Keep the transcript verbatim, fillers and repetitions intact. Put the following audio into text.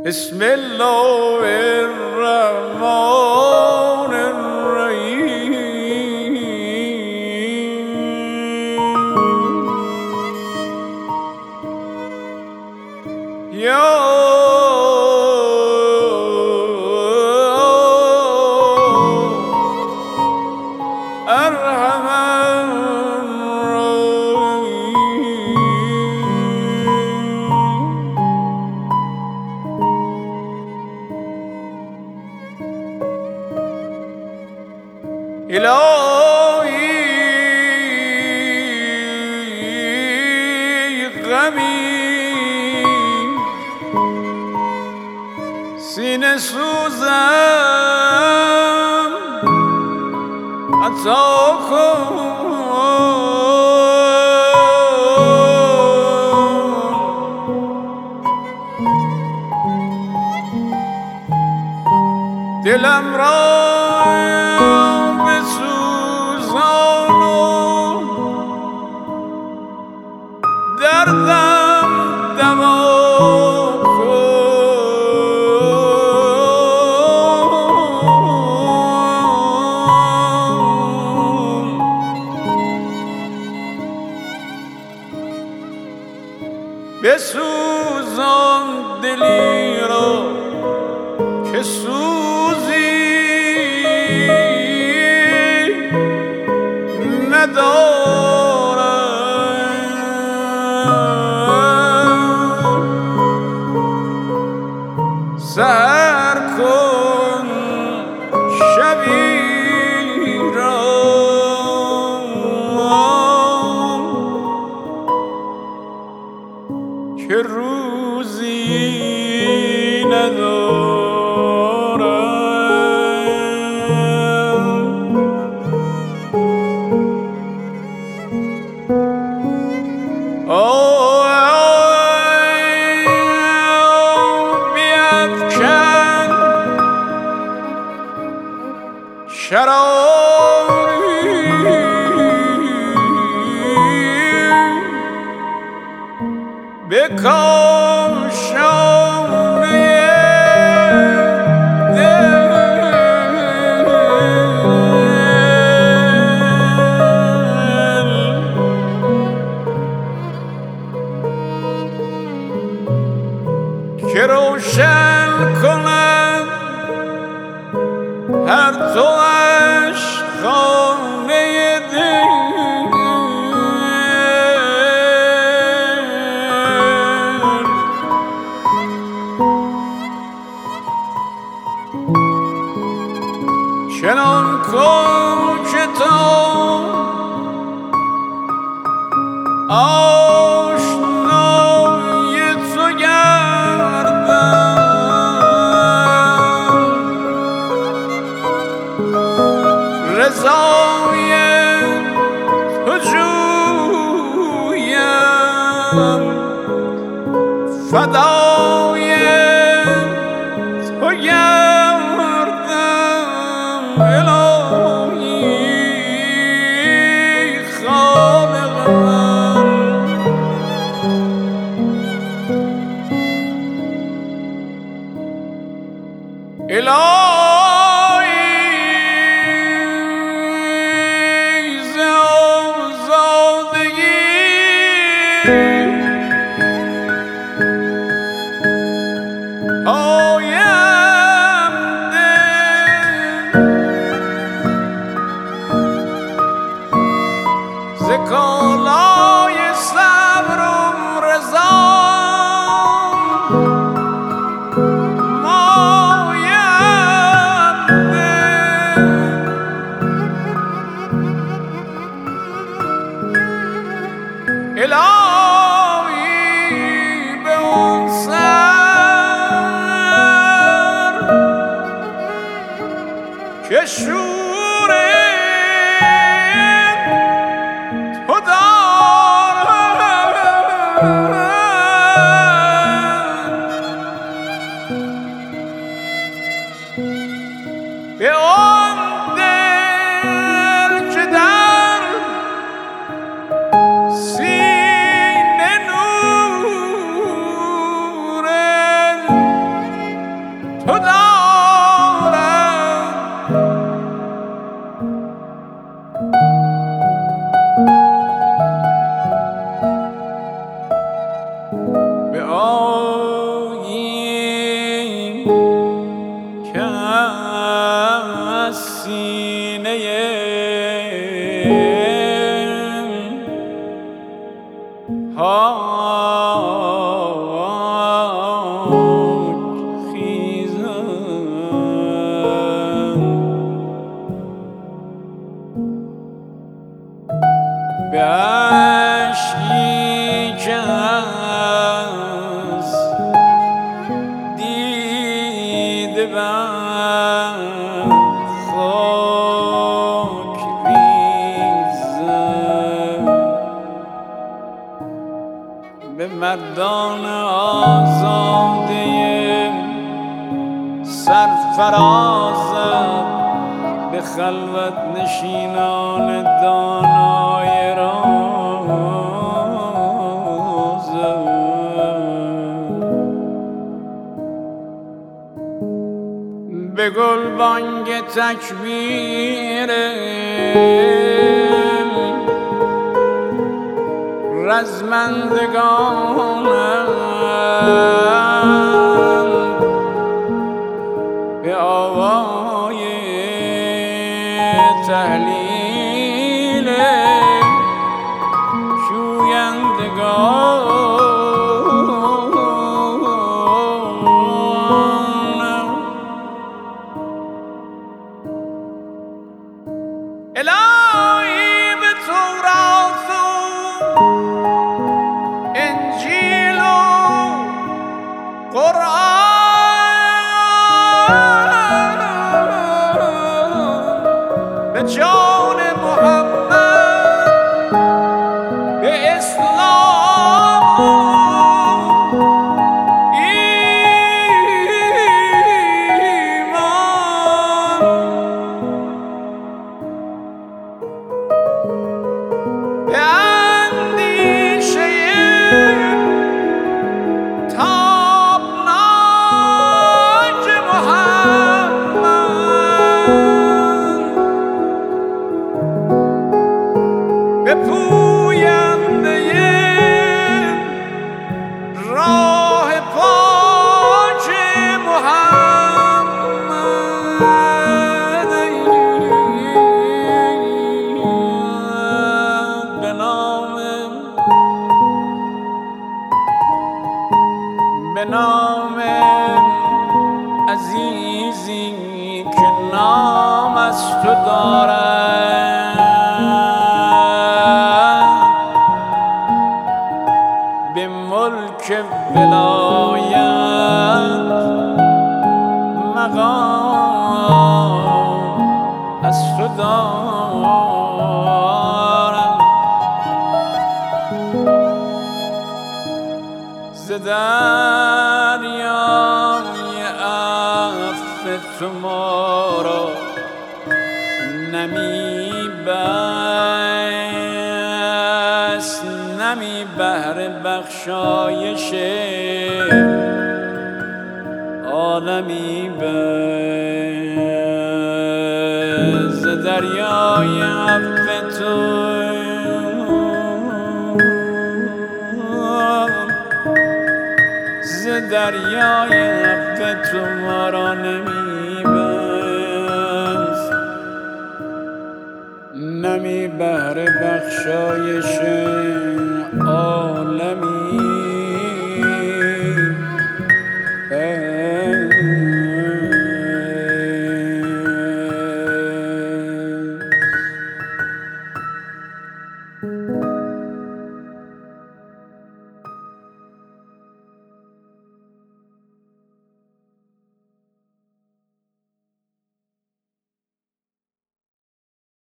بسم الله الرحمن الرحیم یا ارحم الهی غمی سینه سوزم عطا کن دلم را دردم دوا کن بسوزان دلی را که سوزی ندارد سحر کن شبی را که روزی ندارم شراری به کاشانه دل که روشن کند هر دو خانه دل چنان کن که تا آشنای تو گردم رضای تو جویم فدای تو گردم الهی خالق من الهی پایم ده ز کالای صبرم رضا مایم ده الهی به اون سر که شور تو دارد به آن دل که در سینه نور سینه خاک خیزم به اشکی که از دیده بر خاک ریزم به مردان آزاده سرفرازم به خلوت نشینان دانای رازم به گلبانگ تکبیر رزمندگانم به آوای تهلیل شویندگانم الهی به تورات و انجیل و قرآن به جان محمد به اسلام و ایمان به اندیشه تابناک محمد به پوینده راه پاک محمد به نام به نام عزیزی که نام از تو دارد به ملک ولایت مقام از تو دارم ز دریای عفو تو ما را نمی بس نمی بهر بخشایش عالمی بس ز دریای عفو تو ز دریای عفو تو ما را نمی بس نمی بهر بخشایش